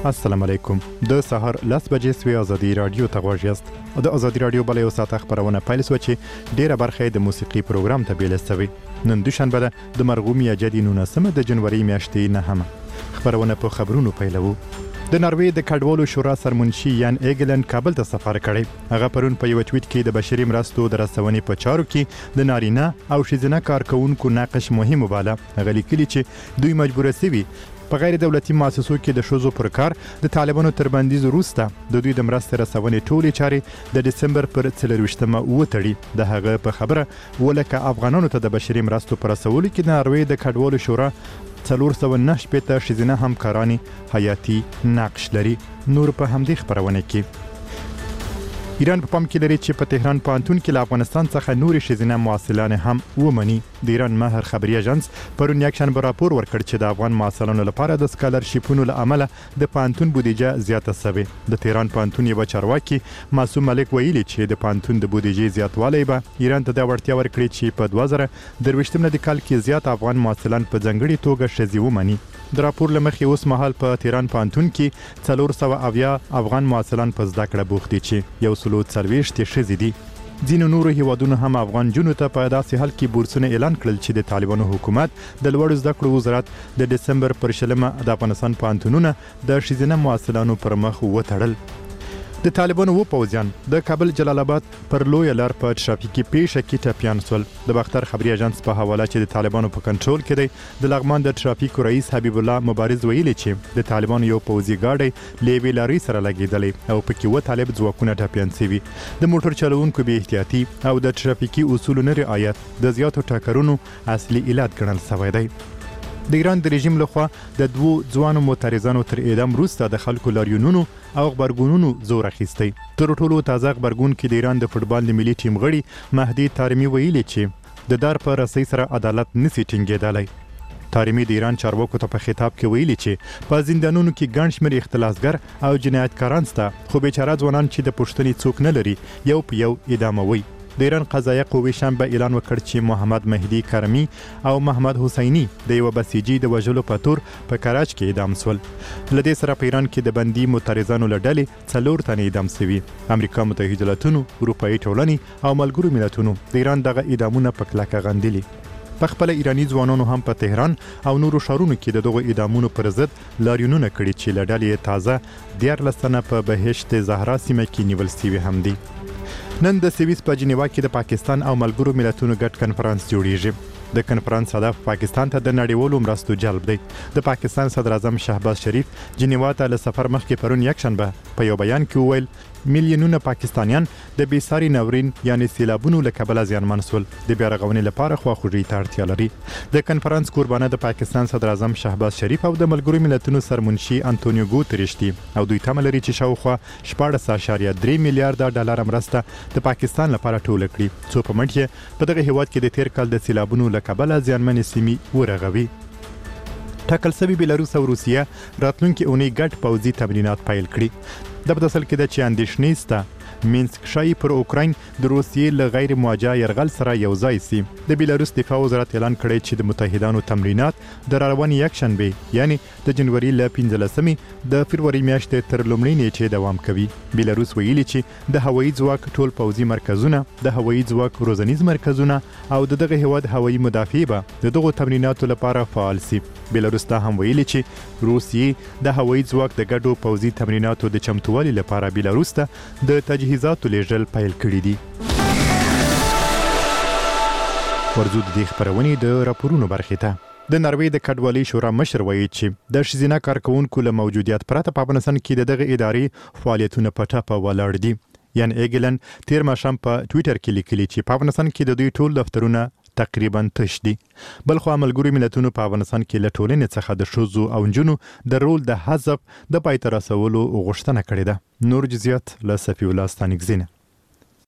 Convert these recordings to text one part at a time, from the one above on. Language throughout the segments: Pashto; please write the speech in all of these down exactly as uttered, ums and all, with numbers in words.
السلام علیکم. د سهار لاس بجې سوی ازادي رادیو ته غوږ یاست. د ازادي رادیو بل یو ساعت خبرونه پیل شوه چې ډیره برخه د موسیقي پروګرام ته بیل شوی. نن دوشنبه ده د مرغوم یا جدي نونسمه د جنوري میاشتې نه هم. خبرونه په خبرونو پیلوو. د ناروې د کډوالو شورا سرمنشي یان ایګلن کابل ته سفر کړی. هغه پرون په یو ټویټ کې د بشري مرستو د رسونې په چارو کې د نارینه او ښځینه کارکونکو نقش مهم وباله. هغه لیکلي چې دوی مجبور شوي په غیر دولتي مؤسسو کې د ښځو پر کار د طالبانو تر بندیز وروسته د دوی د مرستې رسونې ټولې چارې د دسمبر پر څلرویشتمه وتړي. د هغه په خبره ولکه افغانانو ته د بشري مرستو پر رسولو کې د ناروې د کډوالو شورا څلور سوه نهه شپېته ښځینه همکارانې حیاتي نقش لري. نور په همدې خبرونه کې ایران په پام کې لري چې په تهران پوهنتون کې له افغانستان څخه نورې ښځینه محصلانې هم ومني. د ایران مهر خبري اژانس پرون یکشنبه راپور ورکړ چې د افغان محصلانو لپاره د سکالرشیپونو له امله د پوهنتون بودیجه زیاته شوې. د تهران پوهنتون یو چارواکي معصوم ملک ویلي چې د پوهنتون د بودیجې زیاتوالی به ایران ته د وړتیا ورکړي چې په دوه زره درویشتم کال کې زیات افغان محصلان په ځانګړي توګه ښځې ومني. د راپور لمخې اوس مهال په تهران پوهنتون کې څلور سوه اویا افغان محصلان په زده کړه بوخت دي چې یو سلو څلوېښت ښځې دي. ځینو نورو هیوادونو هم افغان جنو ته په داسې حال کې بورسونه اعلان کړل چې د طالبانو حکومت د لوړو زده کړو وزارت د دسمبر پر شلمه د افغانستان پوهنتونونه د ښځینه محصلانو پر مخ وتړل. د طالبانو و پوځیان د کابل جلال آباد پر لویه لار په ترافیکي پیښه کې ټپیان شول. د باختر خبري اژانس په حواله چې د طالبانو په کنټرول کې دی د لغمان د ترافیکو رئیس حبیب الله مبارز ویلي چې د طالبانو یو پوځي ګاډی له یوې لارۍ سره لګېدلی او پکې اووه طالب ځواکونه ټپیان شوي. د موټر چلوونکو بې احتیاطي او د ترافیکي اصولو نه رعایت د زیاتو ټکرونو اصلي علت ګڼل شوی دی. د ایران د رژیم لخوا د دوو ځوانو معترضانو تر اعدام وروسته د خلکو لاریونونو او غبرګونونو زور اخیستی. تر ټولو تازه غبرګون کې د ایران د فوټبال د ملي ټیم غړي مهدي طارمي ویلي چې د دار په رسۍ سره عدالت نسی ټینګېدلی. طارمي د ایران چارواکو ته په خطاب کې ویلي چې په زندانونو کې ګڼ شمېر اختلاسګر او جنایتکاران شته خو بیچاره ځوانان چې د پوښتنې څوک نه لري یو په یو اعداموي. د ایران قضایه قوې شنبه اعلان وکړ چې محمد مهدي کرمی او محمد حسینی د یو بسیجي د وژلو په تور په کراچ کې اعدام شول. له دې سره په ایران کې د بندي معترضانو له ډلې څلور تنې اعدام شوي. امریکا متحده ایالتونو، اروپایي ټولنې او ملګرو ملتونو د ایران دغه اعدامونه په کلکه غندلي. په خپل ایرانی ځوانانو هم په تهران او نورو ښارونو کې د دغو اعدامونو پر ضد لاریونونه کړي چې له ډلې تازه دیارلس تنه په بهشت زهرا سیمه کې نیول شوي هم دي. نن د سویس په جنیوا کې د پاکستان او ملګرو ملتونو ګډ کنفرانس جوړیږي. د کنفرانس هدف پاکستان ته د نړیوالو مرستو جلب دی. د پاکستان صدر اعظم شهباز شریف جنیوا ته له سفر مخکې پرون یکشنبه په یو بیان کې وویل میلیونونه پاکستانیان د بېساري ناورین یعنی سیلابونو له کبله زیانمن شول. د بیا رغونې لپاره خواخوږۍ ته اړتیا لري. د کنفرانس قربانه د پاکستان صدر اعظم شهباز شریف او د ملګرو ملتونو سرمنشي انټونیو ګوتریش دي او دوی تمه لري چې شاوخوا شپاړس اعشاریه درې میلیارډه ډالر مرسته د پاکستان لپاره ټوله کړي څو په مټ یې په دغه هیواد کې د تیر کال د سیلابونو له کبله زیانمنې سیمې ورغوي. ټاکل شوي بیلاروس او روسیه راتلونکي اونۍ ګډ پوځي تمرینات پیل کړي. د په اصل کې د چې اندېښنې شته مینسک ښایي پر اوکراین د روسیې له غیر موجه یرغل سره یو ځای سي. د بیلاروس دفاع وزارت اعلان کړی چې د متحدانو تمرینات د راروانې یکشنبې یعنی د جنوري له پنځلسمې د فبروري میاشتې تر لومړۍ نیټې دوام کوي. بیلاروس ویلي چې د هوایي ځواک ټول پوځي مرکزونه، د هوایي ځواک روزنیز مرکزونه او د دغه هیواد هوایي مدافع به د دغو تمریناتو لپاره فعال سي. بیلاروس دا هم ویلي چې روسیې د هوایي ځواک د ګډو پوځي تمریناتو د چمتووالي لپاره بیلاروس ته د تجهیزاتو لیږل پیل کړي دي. ورځو د دې خبرونې د راپورونو برخې ته. د ناروې د کډوالۍ شورا مشر وایي چې د ښځینه کارکونکو له موجودیت پرته په افغانستان کې د دغه ادارې فعالیتونه په ټپه ولاړ دي. یان ایګلن تیر ماښام په ټویټر کې لیکلي چې په افغانستان کې د دوی ټول دفترونه تقریبا تش دي. بل خو ملګرو ملتونو په افغانستان کې له ټولنې څخه د ښځو او نجونو د رول د حذف د پای ته رسولو غوښتنه کړې ده. نور جزئیات له صفي الله ستانکزینه.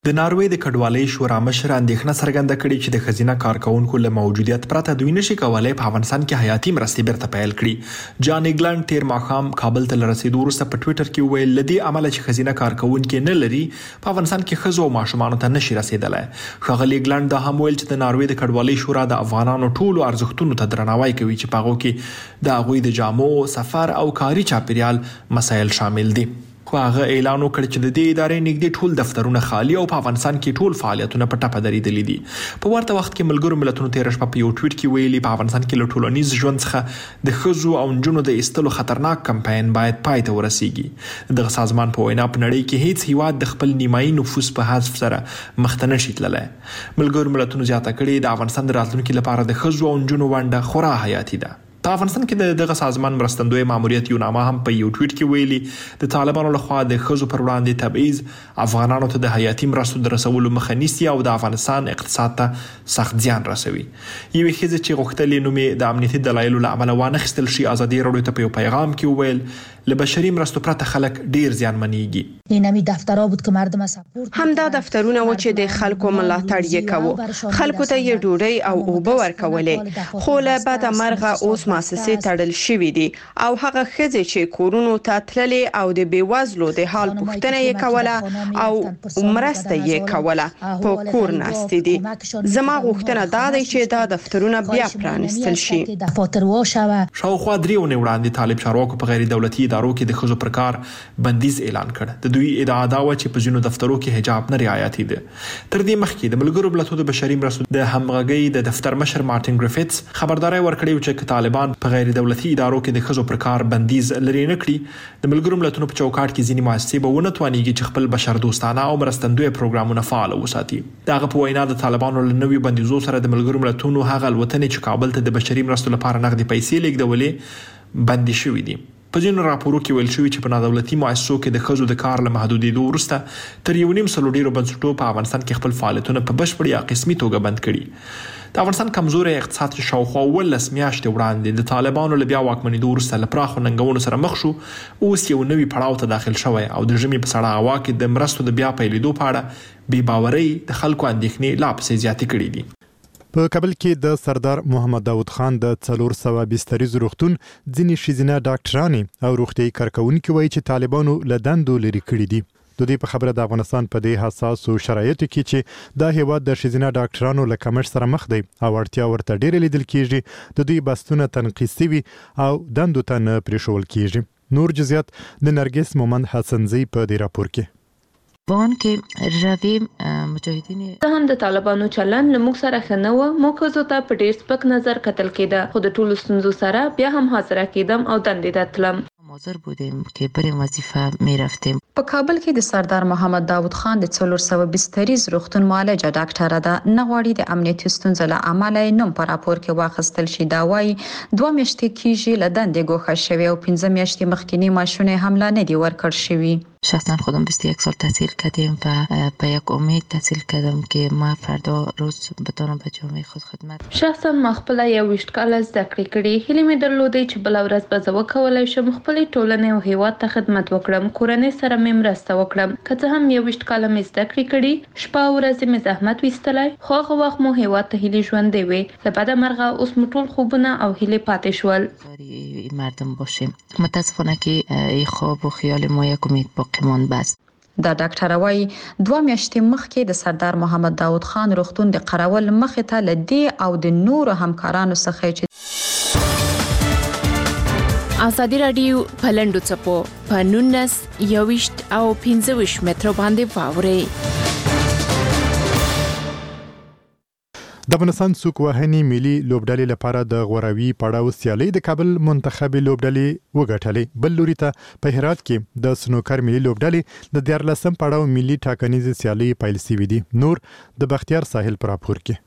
د ناروې د کډوالۍ شورا مشر اندېښنه څرګنده کړې چې د ښځینه کارکونکو له موجودیت پرته دوی نشي کولی په افغانستان کې حیاتي مرستې بیرته پیل کړي. جان ایګلند تیر ماښام کابل ته له رسېدو وروسته په ټویټر کې وویل له دې امله چې ښځینه کارکونکي نه لري په افغانستان کې ښځو او ماشومانو ته نشي رسېدلی. ښاغلي ایګلند دا هم ویل چې د ناروې د کډوالۍ شورا د افغانانو ټولو ارزښتونو ته درناوی کوي چې په هغو کې د هغوی د جامو، سفر او کاري چاپیریال مسایل شامل دي. خو هغه اعلان وکړ چې د دې ادارې نږدې ټول دفترونه خالی او په افغانستان کې ټول فعالیتونه په ټپه درېدلي دي. په ورته وخت کې ملګرو ملتونو تېره شپه په یو ټویټ کې ویلي په افغانستان کې له ټولنیز ژوند څخه د ښځو او نجونو د ایستلو خطرناک کمپاین باید پای ته ورسیږي. دغه سازمان په وینا په نړۍ کې هیڅ هیواد د خپل نیمایي نفوس په حذف سره مخته نشي تللی. ملګرو ملتونو زیاته کړې د افغانستان د راتلونکي لپاره د ښځو او نجونو ونډه خورا حیاتي ده. په افغانستان کې د دغه سازمان مرستندوی ماموریت یو نامه هم په یو ټویټ کې ویلي د طالبانو لخوا د ښځو پر وړاندې تبعیض افغانانو ته د حیاتي مرستو د رسولو مخه نیسي او د افغانستان اقتصاد ته سخت زیان رسوي. یوې ښځې چې غوښتلې نوم یې د امنیتي دلایلو له امله وانخیستل شي ازادي راډیو ته په یو پیغام کې وویل له بشري مرستو پرته خلک ډیر زیانمنېږي. اینمی دفترها بود که مردم سپورت همدا دفترونه و چې د خلکو ملاتړ یې کوو، خلکو ته یې ډوډۍ او اوبه ورکولې، خو له بده مرغه اوس مؤسسې تړل شوې دي او هغه ښځې چې کورونو ته تللې او د بېوزلو د حال پوښتنه یې کوله او مرسته یې کوله په کور ناستې دي. زما غوښتنه دا دی چې دا دفترونه بیا پرانیستل شي. شاوخوا درې اونۍ وړاندې طالب چارواکو په غیر دولتي ادارو کې د ښځو پر کار بندیز اعلان کړ. د دوی ادعا دا وه چې په ځینو دفترو کې حجاب نه رعایتي ده. تر دې مخکې د ملګرو ملتونو د بشري مرستو د همغږۍ د دفتر مشر مارټین ګریفټس خبرداری ورکړی و چې طالبان په غیر دولتي ادارو کې د ښځو پر کار بندیز لري نه کړي د ملګرو ملتونو په چوکاټ کې ځینې مؤسسې به ونه توانیږي چې خپل بشردوستانه او مرستندوی پروګرامونه فعال وساتي. د هغه په وینا د طالبانو له نویو بندیزو سره د ملګرو ملتونو هغه الوتنې چې کابل ته د بشري مرستو لپاره نغدي پیسې لیږدولې بندي شوې دي. په ځینو راپورو کې ویل شوي چې په نادولتي مؤسسو کې د ښځو د کار له محدودېدو وروسته تر یو نیم سلو ډېرو بنسټو په افغانستان کې خپل فعالیتونه په بشپړ یا قسمي توګه بند کړي. د افغانستان کمزوری اقتصاد چې شاوخوا اوولس میاشتې وړاندې د طالبانو له بیا واکمنېدو وروسته له پراخو ننګونو سره مخ شو، اوس یو نوي پړاو ته داخل شوی او د ژمي په سړه هوا کې د مرستو د بیا پیلېدو په اړه بې باورۍ د خلکو اندېښنې لا پسې زیاتې کړي دي. په کابل کې د سردار محمد داود خان د څلور سوه بستریز روغتون ځینې ښځینه ډاکټرانې او روغتیایي کارکوونکي وایي چې طالبانو له دندو لرې کړي دي. د دې په خبره د افغانستان په دې حساسو شرایطو کې چې دا هیواد د ښځینه ډاکټرانو له کمښت سره مخ دی او اړتیا ورته ډېره لیدل کېږي، د دوی بحثونه تنقید شوي او دندو ته نه پرېښول کېږي. نور جزئیات د نرګس مومند حسنزی په دې راپور کې. بان کې روي مجاهدین ته هم د طالبانو چلن له موږ سره ښه نه و. موږ ښځو ته په ډېر سپک نظر کتل کېده، خو د ټولو ستونزو سره بیا هم حاضره کېدم او دندې ته تلم. حاضر بودیم که بریم وظیفه می رفتیم. په کابل کې د سردار محمد داود خان د څلور سوه بستریز روغتون معالجه ډاکټره ده، نه غواړي د امنیتي ستونزو له امله نوم په راپور کې واخیستل شي. دا وایي دوه میاشتې کېږي له دندې ګوښه شوې او پنځه میاشتې مخکینی معاشونه هم لا نه دي ورکړل شوي. شخصا خودم بیست و یک سال تحصیل کردیم و به یک امید تحصیل کردم که ما فردا روز بتونم به جامعه خود خدمت. شخصا ما خپل یو ویشت کاله زده کړې کړې، هیلې مې درلودې چې بله ورځ به زه وکولی شم خپلې ټولنې او هیواد ته خدمت وکړم، کورنۍ سره مې مرسته وکړم. که څه هم یو ویشت کاله مې زده کړې کړې، شپه او ورځې مې زحمت ویستلی، خو هغه وخت مو هیواد ته هیلې ژوندۍ وې. له بده مرغه اوس مو ټول خوبونه او هیلې پاتې شول. مردم باشیم. متاسفانه که این خواب و خیال ما یک امید باقی ماند بس. دا ډاکټر وايي دوه میاشتې مخکې د سردار محمد داود خان روغتون د قراول مخې ته له دې او د نورو همکارانو څخه چې ازادي راډیو په لنډو څپو په نولس یوویشت او پنځه ویشت مترو باندې واورئ. د افغانستان څوک وهنې ملي لوبډلې لپاره د غوراوي پړاو سیالۍ د کابل منتخبي لوبډلې وګټلې. بل لوري ته په هرات کې د سنوکر ملي لوبډلې د دیارلسم پړاو ملي ټاکنیزې سیالۍ پیل شوې دي. نور د بختیار ساحل پر راپور کې.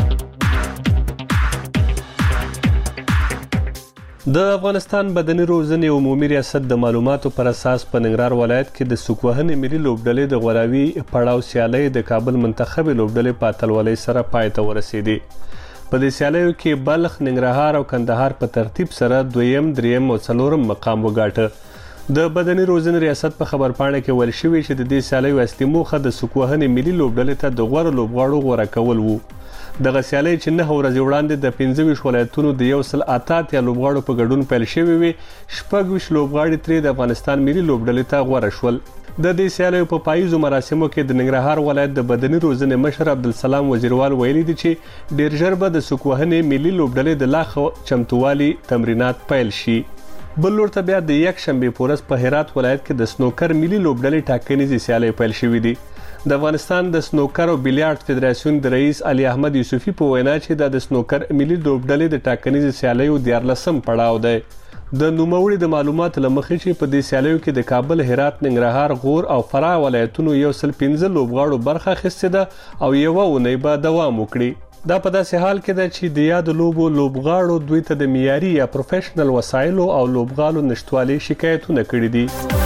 د افغانستان بدني روزنې عمومي ریاست د معلوماتو پر اساس په ننګرهار ولایت کې د سوکوهنې ملي لوبډلې د غوراوي پړاو سیالۍ د کابل منتخبي لوبډلې په اتلولۍ سره پای ته ورسېدې. په دې سیالیو کې بلخ، ننګرهار او کندهار په ترتیب سره دویم، دریم او څلورم مقام وګاټه. د بدني روزنې ریاست په خبرپاڼه کې ویل شوی چې د دې سیالیو اصلي موخه د سکوهنې ملي لوبډلې ته د غوړ لوبغاړو غوړه کول وو. دغه سیالي چې نه ورځې وړاندې د پنځه ویشت ولایتونو د یو سل اته اتیا لوبغاړو په ګډون پیل شوی وي، شپږ ویشت لوبغاړي ترې د افغانستان ملي لوبډلې ته غوره شول. د دې سیالیو په پاییزو مراسمو کې د ننګرهار ولایت د بدني روزنې مشر عبدالسلام وزیروال ویلي دي چې ډیر ژر به د سکوهنې ملي لوبډلې د لا چمتووالي تمرینات پیل شي. بل لور ته بیا د یک شنبه پورس په هرات ولایت کې د سنوکر ملي لوبډلې ټاکنیزې سیالۍ پیل شوې دي. د افغانستان د سنوکر او بیلیارډ فدراسیون د رئیس علي احمد یوسفي په وینا چې د سنوکر ملي لوبډلې د ټاکنیزې سیالیو دیارلسم پړاو دی. د نوموړي د معلوماتو له مخې چې په دې سیالیو کې د کابل، هرات، ننګرهار، غور او فراه ولایتونو یو سل پنځه لوبغاړو برخه اخیستې ده او یوه اونۍ به دوام وکړي. دا په داسې حال کې ده چې د یاد لوبو لوبغاړو دوی ته د معیاري یا پروفیشنل وسایلو او لوبغالو نشټوالي شکایتونه کړي دي.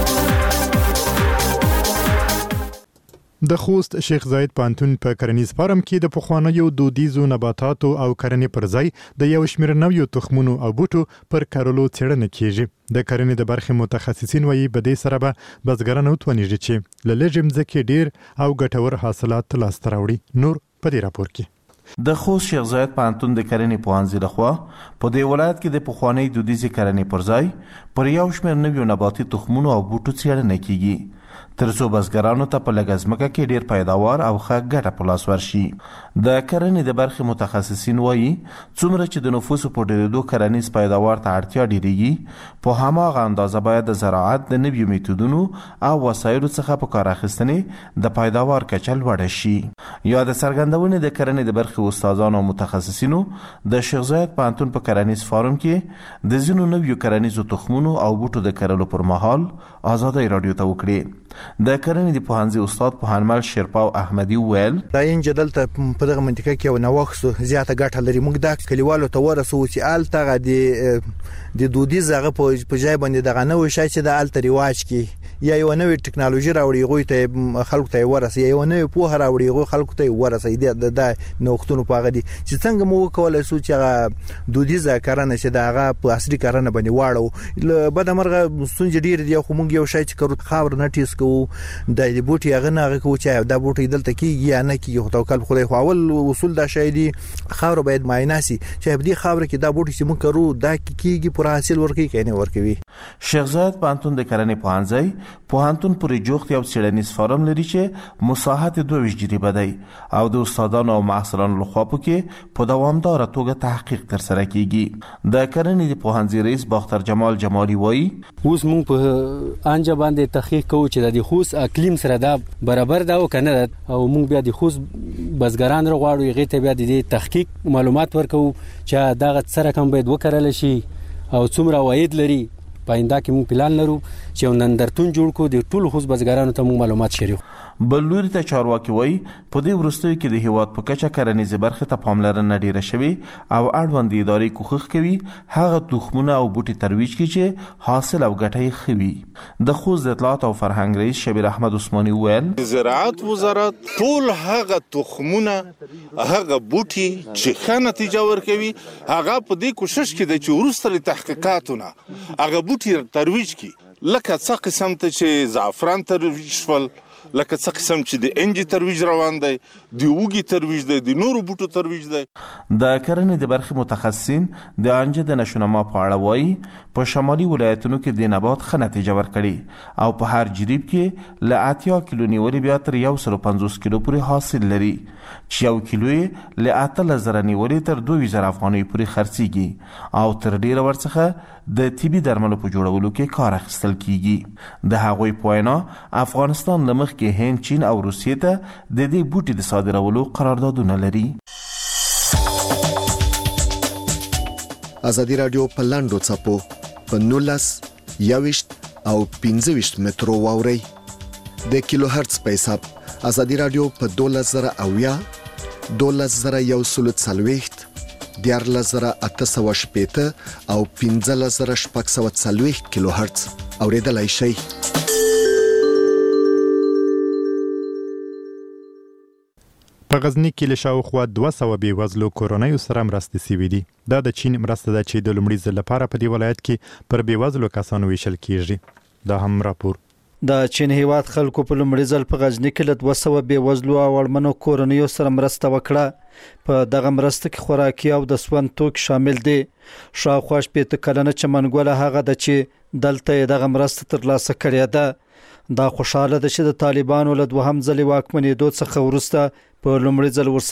د خوست شیخ زاید پانتون په کرنیز فارم کې د پخوانیو دودیزو نباتاتو او کرنې پر ځای د یو شمېر نویو تخمونو او بوټو پر کرلو څېړنه کیږي. د کرنې د برخې متخصصین وایي په دې سره به بزګران وتوانیږي چې له لږې مځکې ډیر او ګټور حاصلات لاسته راوړي. نور په دې راپور کې د خوست شیخ زاید پانتون د کرنې پوهنځي لخوا په دې ولایت کې د پخوانۍ دودیزې کرنې پر ځای پر یو شمېر نویو نباتي تخمونو او بوټو څېړنه کیږي ترڅو بزګرانو ته په لږه ځمکه کې ډیر پیداوار او ښه ګټه په لاس ورشي. د کرنې د برخې متخصصین وایي څومره چې د نفوسو په ډیرېدو کرنیز پیداوار ته اړتیا ډیریږي، په هماغه اندازه باید د زراعت د نویو میتودونو او وسایلو څخه په کار اخیستنې د پیداوار کچه لوړه شي. یا د څرګندونې د کرنې د برخې استادانو او متخصصینو د شیخ زاید پوهنتون په کرنیز فارم کې د ځینو نویو کرنیزو تخمونو او بوټو د کرلو پر مهال آزادۍ راډیو ته وکړې. د کرنې د پوهنځي استاد پوهنمل شیرپاو احمدي ویل دا انجه دلته په دغه منطقه کې یو نوښت زیاته ګټه لري. موږ د کلیوالو ته ورسو چې آلته د د دودیز هغه په ځای باندې دغه نوې شی چې د آلته رواج کې یا یو نوې ټکنالوژي راوړي غوي ته خلکو ته ورسي یا یو نوې پوهه راوړي غوي خلکو ته ورسي د د نوښتونو په غدي چې څنګه مو کولای سو چې دودیز کرنه چې دغه په اصلي کرنه باندې واړو. بده مرغه سونج ډیر دی خو موږ یو شی چې کړو خاور نه ټیس کو د بوټي هغه نه کو چې د بوټي دلته کې یا نه کې یو توکل خدای خو اول اصول دا شی دی خاور باید معاینه سي چې په دې خاور کې دا بوټي چې موږ کړو دا کېږي پر حاصل ورکړي کینه ورکوي. شیخ زاید پوهنتون د کرنې پوهنځي پوهنتون پورې جوخت یو څېړنیز فارم لري چې مساحت دوه ویشت جریبه دی او د استادانو او محصلانو لخوا پکې په دوامداره توګه تحقیق ترسره کیږي. د کرنې د پوهنځي رئیس باختر جمال جمالي وایي اوس موږ په انجه باندې تحقیق کوو چې د خوست اقلیم سره دا برابر دا وکنه او موږ بیا د خوست بزګران راغواړو هغه ته بیا د تحقیق معلومات ورکو چې دا غت سره کوم باید وکړل شي او څومره واید لري. پاینده کې موږ پلان لرو چې نندرتون جوړ کو د ټولو خوست بزګرانو ته موږ معلومات شریکو. بل لوري ته چارواکي وایي په دې وروستیو کې د هیواد په کچه کرنیزې برخې ته پاملرنه ډیره شوې او اړوند ادارې کوښښ کوي هغه تخمونه او بوټي ترویج کړي چې حاصل او ګټه یې ښه وي. د خوست د اطلاعات او فرهنګ رئیس شبیر احمد عثماني ویل زراعت وزارت ټول هغه تخمونه هغه بوټي چې ښه نتیجه ورکوي هغه په دې کوشش کې د چې وروسته له تحقیقاتونه هغه بوټي ترویج کړي. لکه څه قسم ته چې زعفران ترویج شول، لکه څه قسم چې د انجی ترویج روان دی، د وګي ترویج دی، د نورو بوټو ترویج دی. د کرنې د برخې متخصصین د انجه د نشونما په اړه وایي په شمالي ولایتونو کې د نبات ښه نتیجه ورکړي او په هر جریب کې له اتیا کیلو نیولې بیا تر یو سل پنځوس کیلو پورې حاصل لري چې یو کیلو یې له اتلس زره نیولې تر دوه زره افغانۍ پورې خرڅیږي او تر ډیره ورڅخه د طبي درملو په جوړولو کې کار اخیستل کیږي. د هغوی په وینا افغانستان له مخکې هند، چین او روسیې ته د دې بوټي د صادرولو قراردادونه لري. ازادي راډیو په لاندو څپو په نولس یویشت او پنځه ویشت مترو واوري د کیلو هرتز په حساب ازادي راډیو په دولس زره اویا دولس زره یو سل څلوېښت دیارلس زره اته سوه شپېته او پنځلس زره شپږ سوه څلوېښت کیلو هرتز اوریدلای شئ. په غزنی کې له شاوخوا دوه سوه بېوزلو کورنیو سره مرستې سوي دي. دا د چین مرسته ده چې د لومړي ځل لپاره په دې ولایت کې پر بېوزلو کسانو ویشل کیږي. دا هم راپور. د چین هیواد خلکو په لومړي ځل په غزنی کې له دوه سوه بې وزلو او اړمنو کورنیو سره مرسته وکړه. په دغه مرسته کې خوراکي او د سون توکي شامل دي. شاوخوا شپېته کلنه چمنګوله هغه د چې دلته دغه مرسته ترلاسه کړې ده. دا خوشاله ده چې د طالبانو له دوهم ځل واکمنېدو څخه وروسته په لومړي ځل ورسره